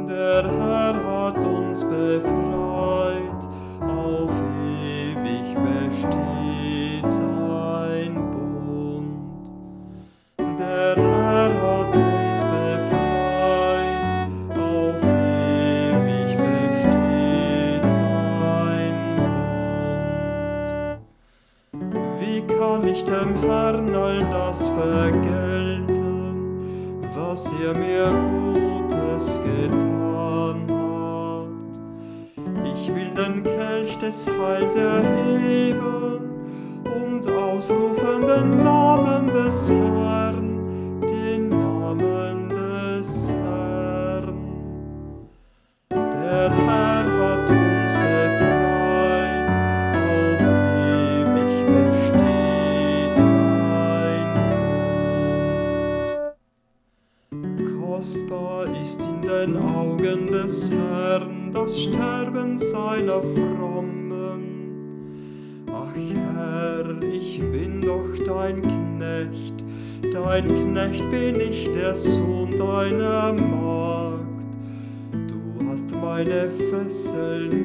Der Herr hat uns befreit, auf ewig besteht sein Bund. Der Herr hat uns befreit, auf ewig besteht sein Bund. Wie kann ich dem Herrn all das vergelten, was mir Gutes getan hat? Ich will den Kelch des Heils erheben und ausrufen den Namen des Herrn, den Namen des Herrn. Der Herr hat uns befreit, auf ewig besteht sein Bund. Kostbar ist in den Augen des Herrn das Sterben seiner Frommen. Ach Herr, ich bin doch dein Knecht bin ich, der Sohn deiner Magd. Du hast meine Fesseln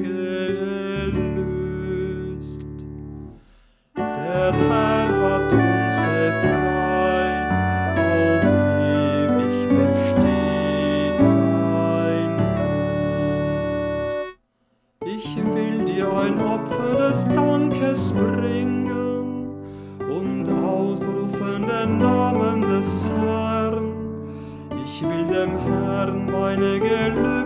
gelöst. Der Herr hat uns befreit, auf ewig besteht sein Bund. Ich will dir ein Opfer des Dankes bringen und ausrufen den Namen des Herrn. Ich will dem Herrn meine Gelübde